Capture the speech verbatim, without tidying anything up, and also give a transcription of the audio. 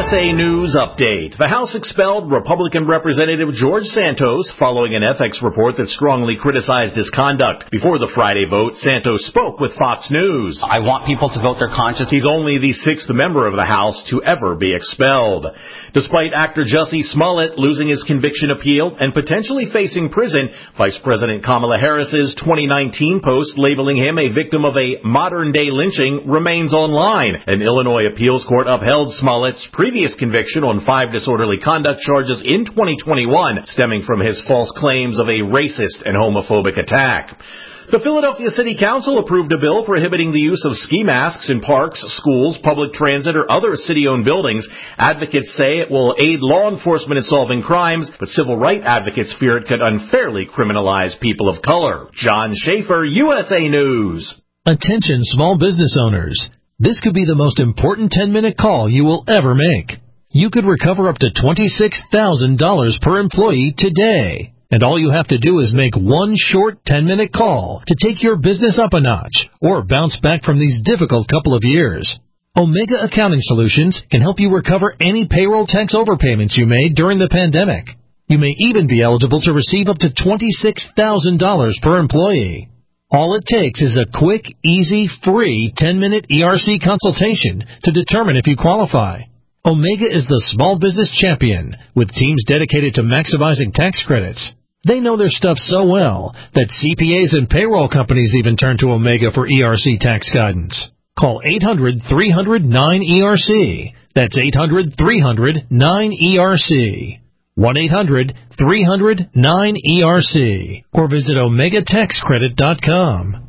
S A News Update. The House expelled Republican Representative George Santos following an ethics report that strongly criticized his conduct. Before the Friday vote, Santos spoke with Fox News. I want people to vote their conscience. He's only the sixth member of the House to ever be expelled. Despite actor Jussie Smollett losing his conviction appeal and potentially facing prison, Vice President Kamala Harris's twenty nineteen post labeling him a victim of a modern-day lynching remains online. An Illinois appeals court upheld Smollett's previous conviction on five disorderly conduct charges in twenty twenty-one, stemming from his false claims of a racist and homophobic attack. The Philadelphia City Council approved a bill prohibiting the use of ski masks in parks, schools, public transit, or other city-owned buildings. Advocates say it will aid law enforcement in solving crimes, but civil rights advocates fear it could unfairly criminalize people of color. John Schaefer, U S A News. Attention small business owners. This could be the most important ten-minute call you will ever make. You could recover up to twenty-six thousand dollars per employee today. And all you have to do is make one short ten-minute call to take your business up a notch or bounce back from these difficult couple of years. Omega Accounting Solutions can help you recover any payroll tax overpayments you made during the pandemic. You may even be eligible to receive up to twenty-six thousand dollars per employee. All it takes is a quick, easy, free ten-minute E R C consultation to determine if you qualify. Omega is the small business champion with teams dedicated to maximizing tax credits. They know their stuff so well that C P As and payroll companies even turn to Omega for E R C tax guidance. Call eight hundred, three hundred, nine E R C. That's eight hundred, three hundred, nine E R C. one eight hundred, three hundred, nine E R C. Or visit omega tax credit dot com.